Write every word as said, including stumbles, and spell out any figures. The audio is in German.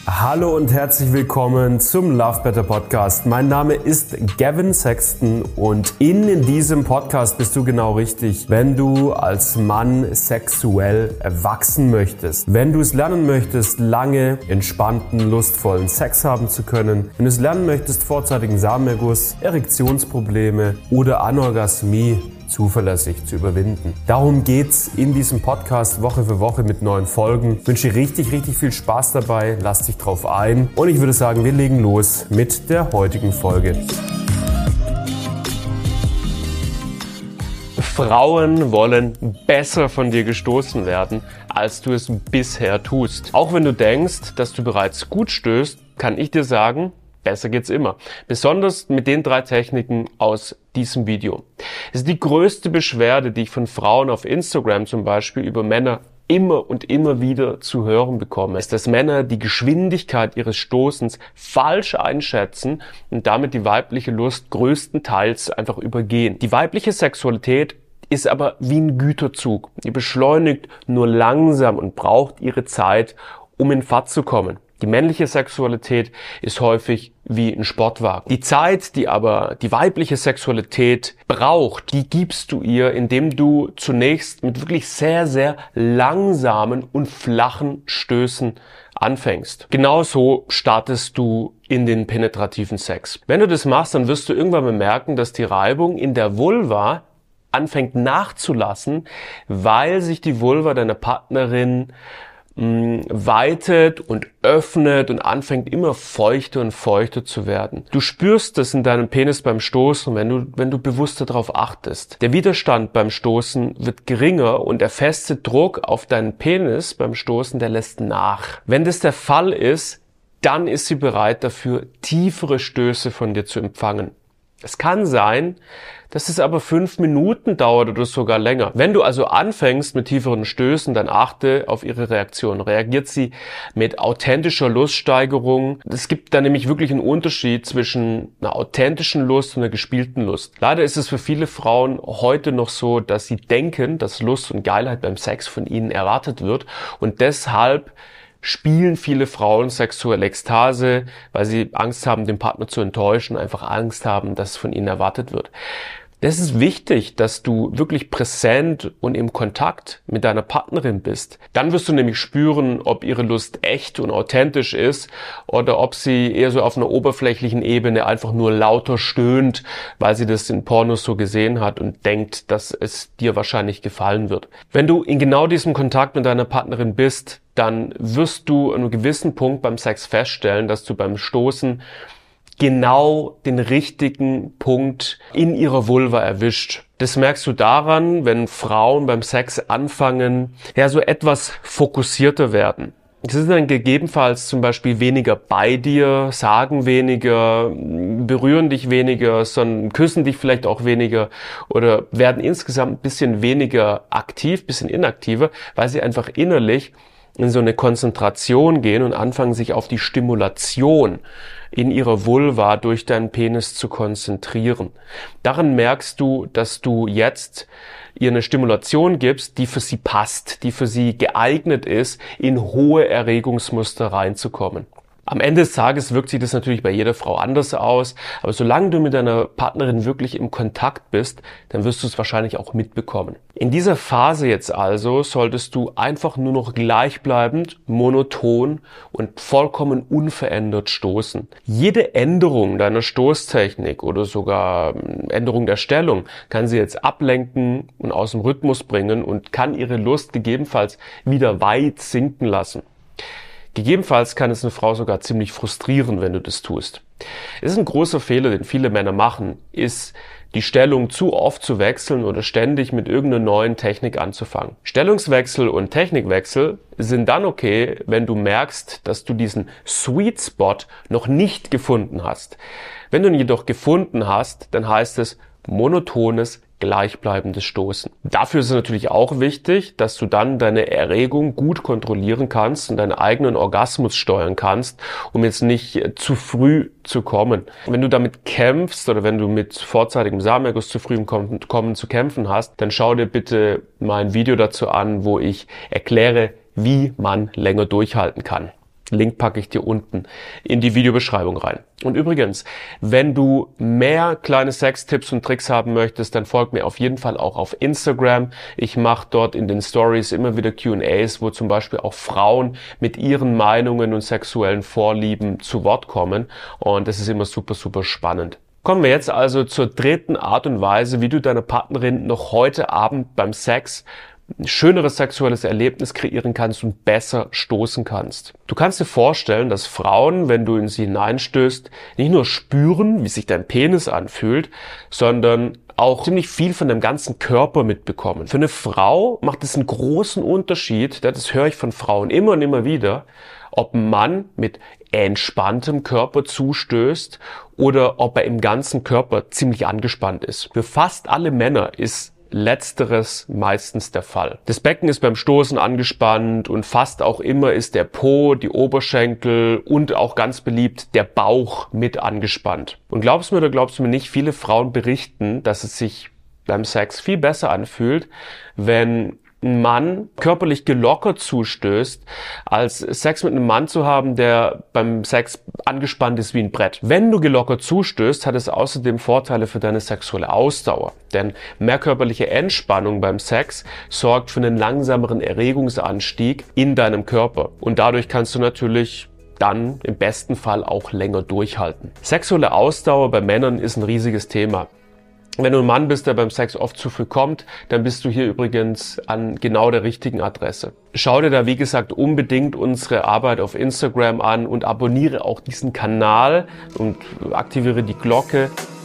Hallo und herzlich willkommen zum Love Better Podcast. Mein Name ist Gavin Sexton und in diesem Podcast bist du genau richtig, wenn du als Mann sexuell wachsen möchtest. Wenn du es lernen möchtest, lange, entspannten, lustvollen Sex haben zu können. Wenn du es lernen möchtest, vorzeitigen Samenerguss, Erektionsprobleme oder Anorgasmie zuverlässig zu überwinden. Darum geht's in diesem Podcast Woche für Woche mit neuen Folgen. Ich wünsche dir richtig, richtig viel Spaß dabei. Lass dich drauf ein. Und ich würde sagen, wir legen los mit der heutigen Folge. Frauen wollen besser von dir gestoßen werden, als du es bisher tust. Auch wenn du denkst, dass du bereits gut stößt, kann ich dir sagen, besser geht's immer. Besonders mit den drei Techniken aus diesem Video. Es ist die größte Beschwerde, die ich von Frauen auf Instagram zum Beispiel über Männer immer und immer wieder zu hören bekomme, ist, dass Männer die Geschwindigkeit ihres Stoßens falsch einschätzen und damit die weibliche Lust größtenteils einfach übergehen. Die weibliche Sexualität ist aber wie ein Güterzug. Die beschleunigt nur langsam und braucht ihre Zeit, um in Fahrt zu kommen. Die männliche Sexualität ist häufig wie ein Sportwagen. Die Zeit, die aber die weibliche Sexualität braucht, die gibst du ihr, indem du zunächst mit wirklich sehr, sehr langsamen und flachen Stößen anfängst. Genauso startest du in den penetrativen Sex. Wenn du das machst, dann wirst du irgendwann bemerken, dass die Reibung in der Vulva anfängt nachzulassen, weil sich die Vulva deiner Partnerin weitet und öffnet und anfängt immer feuchter und feuchter zu werden. Du spürst das in deinem Penis beim Stoßen, wenn du, wenn du bewusster darauf achtest. Der Widerstand beim Stoßen wird geringer und der feste Druck auf deinen Penis beim Stoßen, der lässt nach. Wenn das der Fall ist, dann ist sie bereit dafür, tiefere Stöße von dir zu empfangen. Es kann sein, dass es aber fünf Minuten dauert oder sogar länger. Wenn du also anfängst mit tieferen Stößen, dann achte auf ihre Reaktion. Reagiert sie mit authentischer Luststeigerung? Es gibt da nämlich wirklich einen Unterschied zwischen einer authentischen Lust und einer gespielten Lust. Leider ist es für viele Frauen heute noch so, dass sie denken, dass Lust und Geilheit beim Sex von ihnen erwartet wird und deshalb spielen viele Frauen sexuelle Ekstase, weil sie Angst haben, den Partner zu enttäuschen, einfach Angst haben, dass es von ihnen erwartet wird. Das ist wichtig, dass du wirklich präsent und im Kontakt mit deiner Partnerin bist. Dann wirst du nämlich spüren, ob ihre Lust echt und authentisch ist oder ob sie eher so auf einer oberflächlichen Ebene einfach nur lauter stöhnt, weil sie das in Pornos so gesehen hat und denkt, dass es dir wahrscheinlich gefallen wird. Wenn du in genau diesem Kontakt mit deiner Partnerin bist, dann wirst du an einem gewissen Punkt beim Sex feststellen, dass du beim Stoßen genau den richtigen Punkt in ihrer Vulva erwischt. Das merkst du daran, wenn Frauen beim Sex anfangen, ja, so etwas fokussierter werden. Sie sind dann gegebenenfalls zum Beispiel weniger bei dir, sagen weniger, berühren dich weniger, sondern küssen dich vielleicht auch weniger oder werden insgesamt ein bisschen weniger aktiv, ein bisschen inaktiver, weil sie einfach innerlich in so eine Konzentration gehen und anfangen, sich auf die Stimulation in ihrer Vulva durch deinen Penis zu konzentrieren. Daran merkst du, dass du jetzt ihr eine Stimulation gibst, die für sie passt, die für sie geeignet ist, in hohe Erregungsmuster reinzukommen. Am Ende des Tages wirkt sich das natürlich bei jeder Frau anders aus, aber solange du mit deiner Partnerin wirklich im Kontakt bist, dann wirst du es wahrscheinlich auch mitbekommen. In dieser Phase jetzt also solltest du einfach nur noch gleichbleibend, monoton und vollkommen unverändert stoßen. Jede Änderung deiner Stoßtechnik oder sogar Änderung der Stellung kann sie jetzt ablenken und aus dem Rhythmus bringen und kann ihre Lust gegebenenfalls wieder weit sinken lassen. Gegebenenfalls kann es eine Frau sogar ziemlich frustrieren, wenn du das tust. Es ist ein großer Fehler, den viele Männer machen, ist die Stellung zu oft zu wechseln oder ständig mit irgendeiner neuen Technik anzufangen. Stellungswechsel und Technikwechsel sind dann okay, wenn du merkst, dass du diesen Sweet Spot noch nicht gefunden hast. Wenn du ihn jedoch gefunden hast, dann heißt es monotones, gleichbleibendes Stoßen. Dafür ist es natürlich auch wichtig, dass du dann deine Erregung gut kontrollieren kannst und deinen eigenen Orgasmus steuern kannst, um jetzt nicht zu früh zu kommen. Wenn du damit kämpfst oder wenn du mit vorzeitigem Samenerguss zu früh im Kommen zu kämpfen hast, dann schau dir bitte mein Video dazu an, wo ich erkläre, wie man länger durchhalten kann. Link packe ich dir unten in die Videobeschreibung rein. Und übrigens, wenn du mehr kleine Sextipps und Tricks haben möchtest, dann folg mir auf jeden Fall auch auf Instagram. Ich mache dort in den Stories immer wieder Q und A's, wo zum Beispiel auch Frauen mit ihren Meinungen und sexuellen Vorlieben zu Wort kommen. Und das ist immer super, super spannend. Kommen wir jetzt also zur dritten Art und Weise, wie du deiner Partnerin noch heute Abend beim Sex ein schöneres sexuelles Erlebnis kreieren kannst und besser stoßen kannst. Du kannst dir vorstellen, dass Frauen, wenn du in sie hineinstößt, nicht nur spüren, wie sich dein Penis anfühlt, sondern auch ziemlich viel von deinem ganzen Körper mitbekommen. Für eine Frau macht es einen großen Unterschied, das höre ich von Frauen immer und immer wieder, ob ein Mann mit entspanntem Körper zustößt oder ob er im ganzen Körper ziemlich angespannt ist. Für fast alle Männer ist Letzteres meistens der Fall. Das Becken ist beim Stoßen angespannt und fast auch immer ist der Po, die Oberschenkel und auch ganz beliebt der Bauch mit angespannt. Und glaubst du mir oder glaubst du mir nicht, viele Frauen berichten, dass es sich beim Sex viel besser anfühlt, wenn ein Mann körperlich gelockert zustößt, als Sex mit einem Mann zu haben, der beim Sex angespannt ist wie ein Brett. Wenn du gelockert zustößt, hat es außerdem Vorteile für deine sexuelle Ausdauer. Denn mehr körperliche Entspannung beim Sex sorgt für einen langsameren Erregungsanstieg in deinem Körper. Und dadurch kannst du natürlich dann im besten Fall auch länger durchhalten. Sexuelle Ausdauer bei Männern ist ein riesiges Thema. Wenn du ein Mann bist, der beim Sex oft zu früh kommt, dann bist du hier übrigens an genau der richtigen Adresse. Schau dir da, wie gesagt, unbedingt unsere Arbeit auf Instagram an und abonniere auch diesen Kanal und aktiviere die Glocke.